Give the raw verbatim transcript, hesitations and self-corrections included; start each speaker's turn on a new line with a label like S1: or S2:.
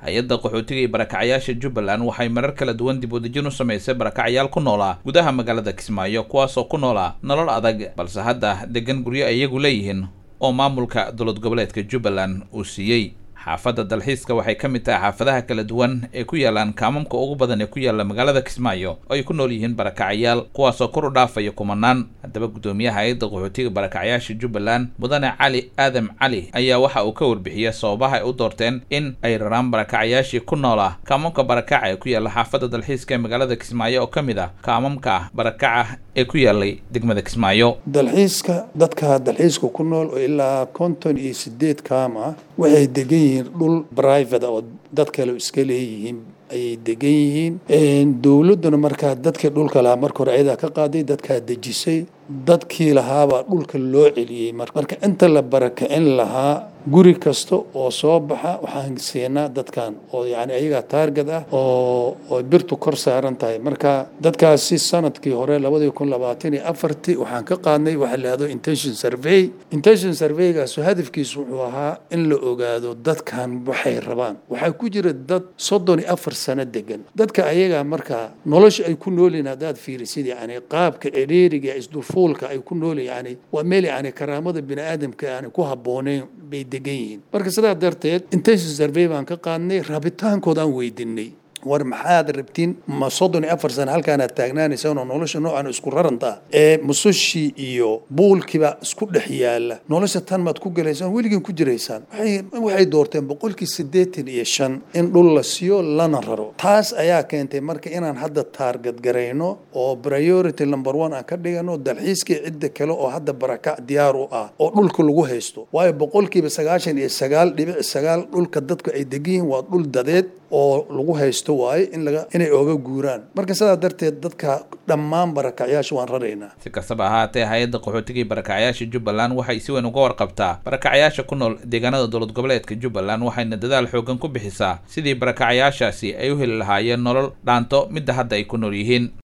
S1: hay-adda qaxootiga iyo barakacyaasha Jubbaland waxay marar kala duwan dib u dejin u sameysay barakacyaal ku noolaa gudaha magaalada Kismaayo kuwaas oo ku noolaa nolol adag balse hadda degan guryo ay iyagu leeyihiin oo maamulka dowlad goboleedka Jubbaland uu siiyay. xaafadda dalxiiska waxay ka mid tahay xaafadaha kala duwan ee ku yaalaan kaamamka ugu badan ee ku yaala magaalada Kismaayo oo ay ku nool yihiin barakacyaal kuwaas oo kor u dhaafaya kumanaan. haddaba gudoomiyaha hay'adda qaxootiga barakacyaasha Jubbaland mudane Cali Aadam Cali ayaa waxa uu ka warbixiyay sababaha ay u doorteen in ay raraan barakacyaashii ku noolaa kaamamka barakaca ee ku yaala xaafadda dalxiiska ee magaalada Kismaayo oo ka mid ah kaamamka barakaca ee ku yaalay degmada Kismaayo.
S2: dalxiiska dadka dalxiiska ku nool oo ilaa konton iyo sideed kaam ah waxay degan yihiin dhul private oo dad kale iska leeyihiin ay degan yihiin. dawladuna markaa dadka dhulka lahaa marka hore ayada ka qaaday dadka dejisay dadkii lahaaba dhulka loo celiyay marka inta la barakacin lahaa guri kasta oo soo baxa waxaan siinaa dadkan oo yani ayaga target ah oo oo birtu kor saaran tahay. marka dadkaasi sanadkii hore laba kun labaatan iyo afar waxaan ka qaadnay waxa la yiraahdo intention survey. intention survey-gaas hadafkiisu wuxuu ahaa in la ogaado dadkan waxay rabaan. waxaa ku jira dad soddon iyo afar sano degan. dadka ayaga marka nolosha ay ku noolin hadaad fiirisid yani qaabka ereeriga isdufuulka ay ku nool yani waa meel yani karaamada bini'aadamka yani ku habooneen bay degan yihiin. marka sidaa darteed intention survey baan ka qaadnay rabitaankooda aan weydiinay war maxaad rabtiin ma soddon iyo afar sano halkaana taagnaanaysaan oo nolosha noocan isku raranta ee musushi iyo buulkiba isku dhex yaala nolosha tan maad ku galaysaan weligiin ku jiraysaan. waxay waxay doorteen boqolkii siddeetan iyo shan in dhul la siiyo lana raro. taas ayaa keentay marka inaan hadda target garayno oo priority number one aan ka dhigano dalxiiska cidda kale oo hadda barakac diyaar u ah oo dhulka lagu haysto. waayo boqolkiiba sagaashan iyo sagaal dhibic sagaal dhulka dadku ay degan waa dhul dadeed oo lagu haysto waaye in laga inay ooga guuraan. marka sidaa darteed dadka dhammaan barakacyaasha waan raraynaa.
S1: si kastaba ahaatee hay'adda qaxootiga iyo barakacyaasha Jubbaland waxay si weyn uga warqabtaa barakacyaasha ku nool deegaanada dowlad goboleedka Jubbaland waxayna dadaal xoogan ku bixisaa sidii barakacyaashaasi ay u heli lahaayeen nolol dhaanto midda hadda ay ku nool yihiin.